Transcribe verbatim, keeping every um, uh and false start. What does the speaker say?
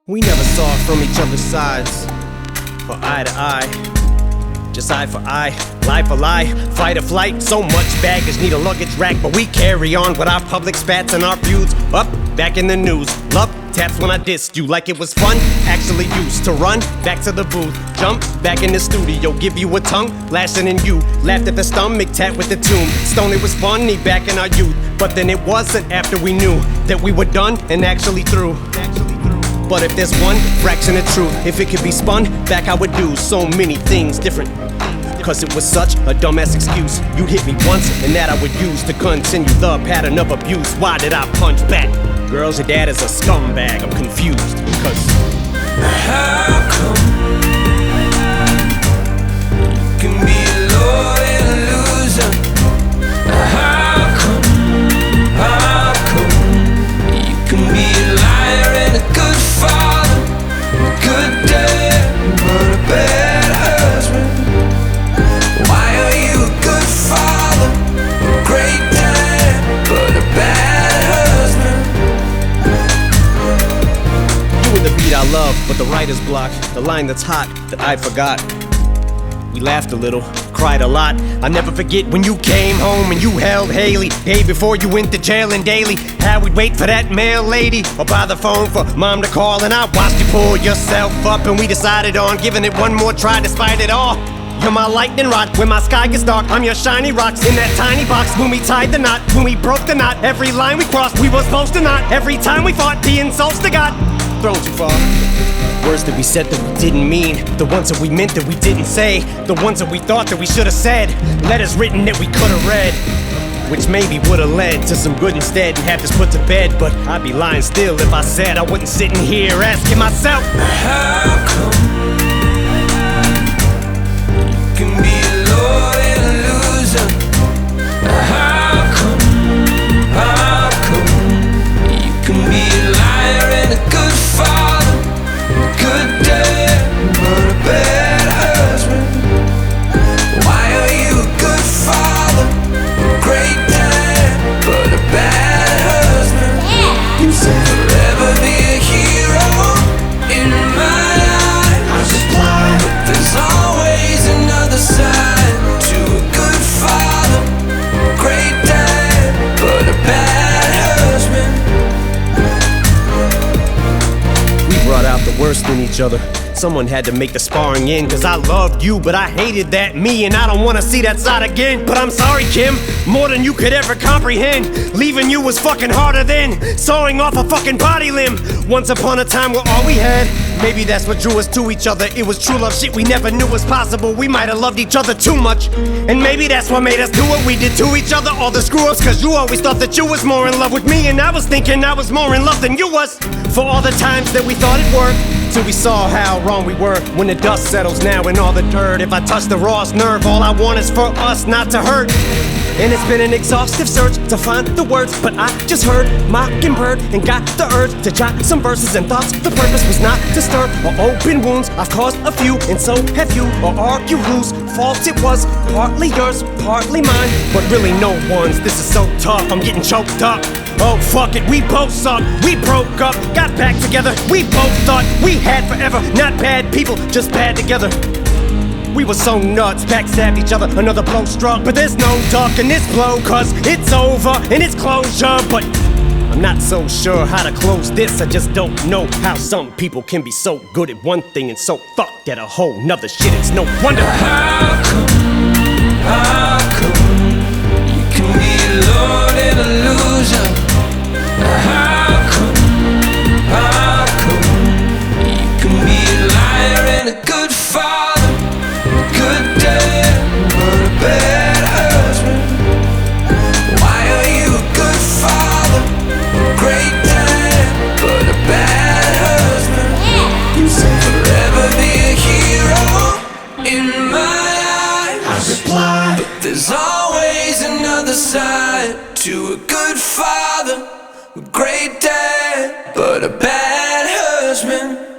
We never saw from each other's sides, for eye to eye, just eye for eye, lie for lie, fight or flight. So much baggage, need a luggage rack, but we carry on with our public spats and our feuds. Up, back in the news, love taps when I dissed you like it was fun. Actually used to run back to the booth, jump back in the studio, give you a tongue lashing in you. Laughed at the stomach tap with the tune. Stone, it was funny back in our youth, but then it wasn't after we knew that we were done and actually through. But if there's one fraction of truth, if it could be spun back, I would do so many things different. Cause it was such a dumbass excuse. You'd hit me once, and that I would use to continue the pattern of abuse. Why did I punch back? Girls, your dad is a scumbag. I'm confused, cause how come you can be a loyal loser? How come, how come you can be a liar and a good father, a good dad, but a bad husband? Why are you a good father, a great dad, but a bad husband? you were the beat I love, but the writer's block, the line that's hot that I forgot. We laughed a little, cried a lot. I'll never forget when you came home and you held Haley. Hey, before you went to jail and daily, how we'd wait for that mail lady or by the phone for mom to call. And I watched you pull yourself up, and we decided on giving it one more try despite it all. You're my lightning rod, when my sky gets dark, I'm your shiny rocks in that tiny box. When we tied the knot, when we broke the knot, every line we crossed, we were supposed to not. Every time we fought, the insults to God, thrown too far. Words that we said that we didn't mean, the ones that we meant that we didn't say, the ones that we thought that we should have said, letters written that we could have read, which maybe would have led to some good instead and have this put to bed. But I'd be lying still if I said I wasn't sitting here asking myself, how come you can be a loyal loser? How come, how come you can be a liar and a good father, a good dad, but a bad husband? Why are you a good father, a great dad, but a bad husband? You said forever be a hero in my life. I supply, but there's always another side to a good father, a great dad, but a bad husband. we brought out the worst in each other. Someone had to make the sparring end, cause I loved you, but I hated that me, and I don't wanna see that side again. But I'm sorry, Kim, more than you could ever comprehend. Leaving you was fucking harder than sawing off a fucking body limb. Once upon a time, we're all we had. Maybe that's what drew us to each other. It was true love shit we never knew was possible. We might have loved each other too much, and maybe that's what made us do what we did to each other. All the screw-ups, cause you always thought that you was more in love with me, and I was thinking I was more in love than you was. For all the times that we thought it worked, till we saw how wrong we were. When the dust settles now and all the dirt, if I touch the rawest nerve, all I want is for us not to hurt. And it's been an exhaustive search to find the words, but I just heard Mockingbird and got the urge to jot some verses and thoughts. The purpose was not to stir or open wounds. I've caused a few, and so have you. Or argue whose fault it was. Partly yours, partly mine, but really no one's. This is so tough, I'm getting choked up. Oh fuck it, we both suck. We broke up, got back together. We both thought we had forever. Not bad people, just bad together. We were so nuts, backstabbed each other, another blow struck. But there's no ducking this blow, cause it's over and it's closure. But I'm not so sure how to close this. I just don't know how some people can be so good at one thing and so fucked at a whole nother shit. It's no wonder. How come, how come you can be a lord and a loser? How come, how come you can be a liar and a good father, a good dad, but a bad husband? Why are you a good father, a great dad, but a bad husband? You said forever be a hero in my life. I reply, but there's always another side to a good father, a great dad, but a bad husband.